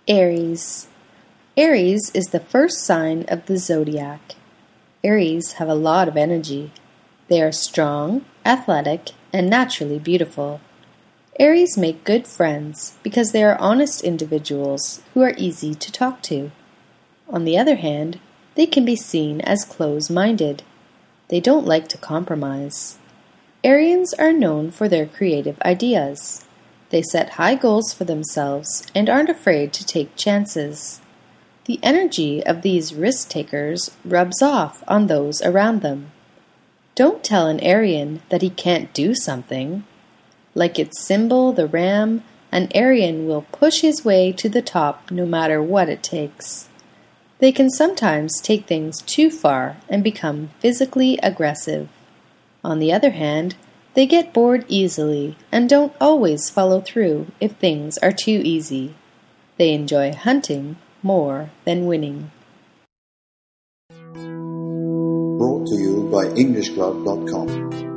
Aries. Aries is the first sign of the zodiac. Aries have a lot of energy. They are strong, athletic, and naturally beautiful. Aries make good friends because they are honest individuals who are easy to talk to. On the other hand, they can be seen as close-minded. They don't like to compromise. Arians are known for their creative ideas. They set high goals for themselves and aren't afraid to take chances. The energy of these risk-takers rubs off on those around them. Don't tell an Arian that he can't do something. Like its symbol, the ram, an Arian will push his way to the top no matter what it takes. They can sometimes take things too far and become physically aggressive. On the other hand, they get bored easily and don't always follow through if things are too easy. They enjoy hunting more than winning. Brought to you by EnglishClub.com.